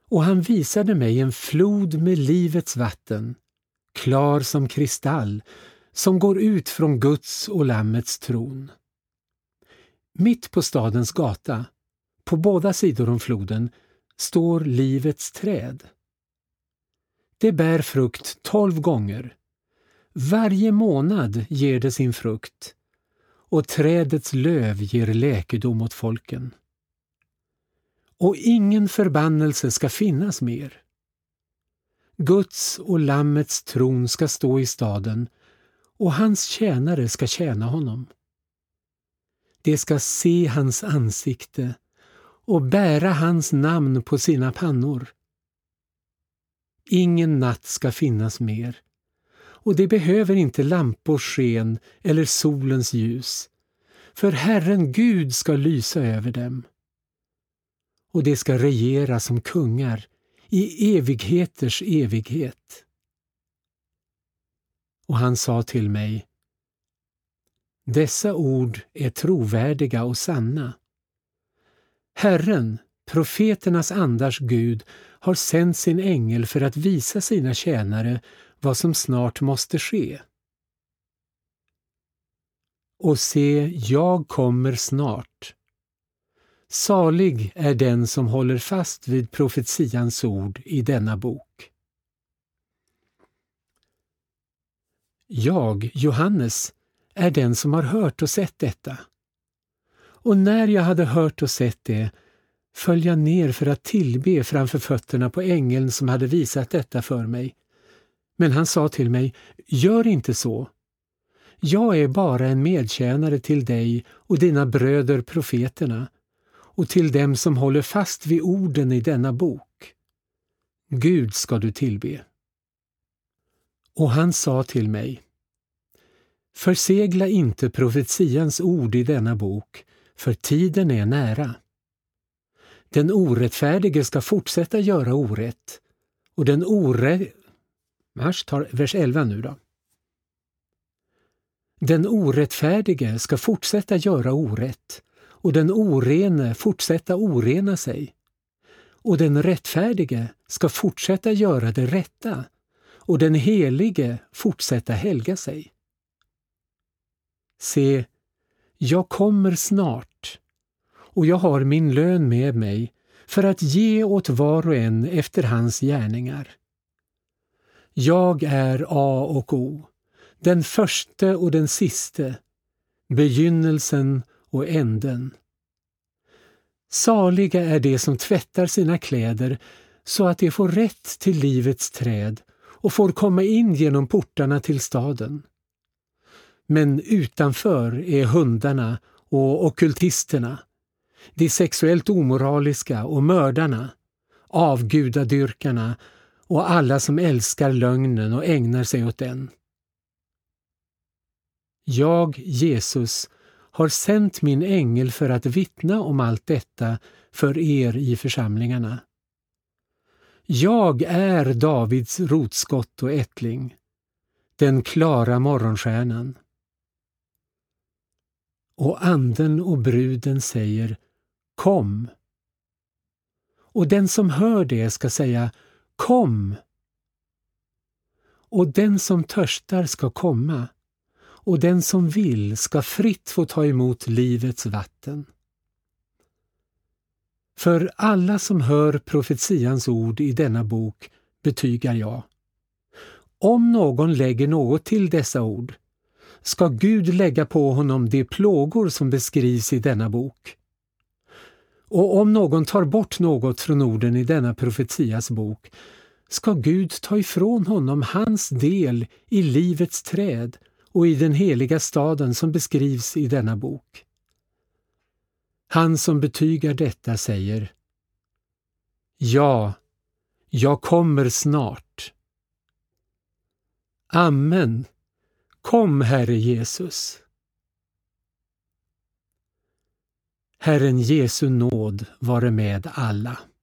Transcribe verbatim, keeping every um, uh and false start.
Och han visade mig en flod med livets vatten, klar som kristall, som går ut från Guds och Lammets tron. Mitt på stadens gata, på båda sidor om floden, står livets träd. Det bär frukt tolv gånger. Varje månad ger det sin frukt, och trädets löv ger läkedom åt folken. Och ingen förbannelse ska finnas mer. Guds och Lammets tron ska stå i staden, och hans tjänare ska tjäna honom. De ska se hans ansikte och bära hans namn på sina pannor. Ingen natt ska finnas mer, och de behöver inte lampors sken eller solens ljus, för Herren Gud ska lysa över dem. Och de ska regera som kungar i evigheters evighet. Och han sa till mig: dessa ord är trovärdiga och sanna. Herren, profeternas andars Gud, har sänt sin ängel för att visa sina tjänare vad som snart måste ske. Och se, jag kommer snart. Salig är den som håller fast vid profetians ord i denna bok. Jag, Johannes, är den som har hört och sett detta. Och när jag hade hört och sett det, föll jag ner för att tillbe framför fötterna på ängeln som hade visat detta för mig. Men han sa till mig: gör inte så. Jag är bara en medtjänare till dig och dina bröder profeterna, och till dem som håller fast vid orden i denna bok. Gud ska du tillbe. Och han sa till mig: försegla inte profetians ord i denna bok, för tiden är nära. Den orättfärdige ska fortsätta göra orätt, och den orä... Vers, tar vers elva nu då. Den orättfärdige ska fortsätta göra orätt, och den orene fortsätta orena sig. Och den rättfärdige ska fortsätta göra det rätta, och den helige fortsätta helga sig. Se, jag kommer snart, och jag har min lön med mig för att ge åt var och en efter hans gärningar. Jag är A och O, den förste och den siste, begynnelsen och änden. Saliga är de som tvättar sina kläder så att de får rätt till livets träd och får komma in genom portarna till staden. Men utanför är hundarna och ockultisterna, de sexuellt omoraliska och mördarna, avgudadyrkarna och alla som älskar lögnen och ägnar sig åt den. Jag, Jesus, har sänt min ängel för att vittna om allt detta för er i församlingarna. Jag är Davids rotskott och ättling, den klara morgonstjärnan. Och anden och bruden säger: kom. Och den som hör det ska säga: kom. Och den som törstar ska komma, och den som vill ska fritt få ta emot livets vatten. För alla som hör profetians ord i denna bok betygar jag: om någon lägger något till dessa ord, ska Gud lägga på honom de plågor som beskrivs i denna bok. Och om någon tar bort något från orden i denna profetias bok, ska Gud ta ifrån honom hans del i livets träd och i den heliga staden som beskrivs i denna bok. Han som betygar detta säger: ja, jag kommer snart. Amen. Kom, Herre Jesus. Herren Jesu nåd vare med alla.